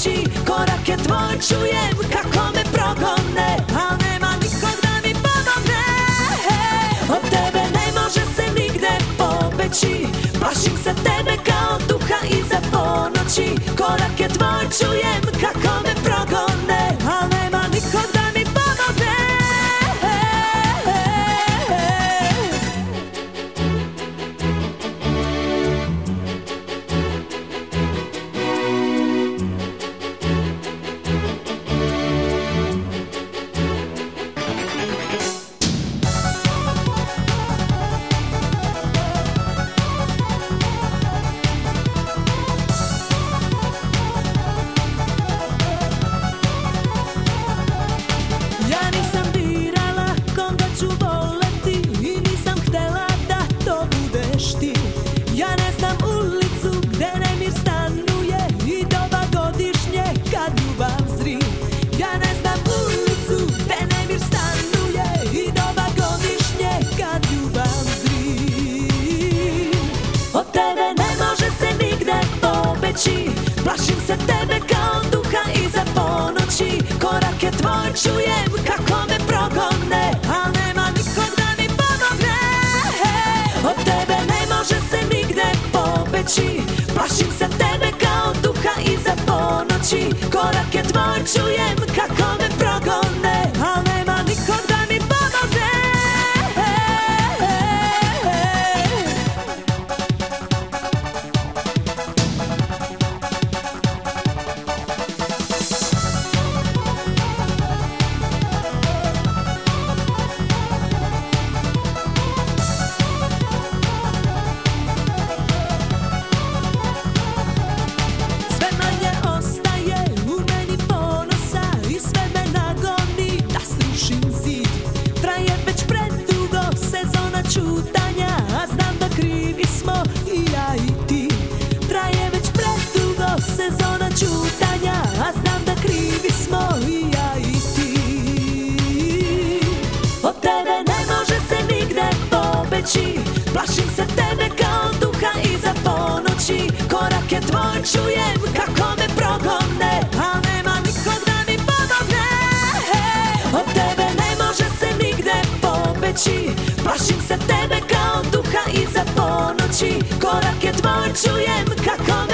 ponoći, korake tvoj čujem kako me progone, al nema nikog da mi pomogne. Od tebe ne može se nigde pobeći, plašim se tebe kao duha iza ponoći, korake tvoj čujem kako me progone, al nema nikog da mi pomogne. Ja nisam birala koga ću voleti i nisam htela da to budeš ti. Ja ne znam ulicu gde nemir stanuje i doba godišnje kad ljubav zri. Ja ne znam ulicu gde nemir stanuje i doba godišnje kad ljubav zri. Od tebe ne može se nigde pobeći, plašim se tebe kao duha iza ponoći, korake tvoj čujem kako me progone, al nema nikog da mi pomogne. Od tebe ne može se nigde pobeći, plašim se tebe kao duha iza ponoći, korake tvoj čujem kako me progone, al nema nikog da mi pomogne. Sve manje ostaje u meni ponosa i sve me nagoni da srušim zid. Traje već predugo sezona ćutanja, a znam da krivi smo i ja i ti. Traje već predugo sezona ćutanja, a znam da krivi smo i ja i ti. Od tebe ne može se nigde pobeći, plašim se tebe kao duha iza ponoći, korake tvoj čujem kako me progone, al nema nikog da mi pomogne. Od tebe ne može se nigde pobeći, plašim se tebe kao duha iza ponoći, korake tvoj čujem kako me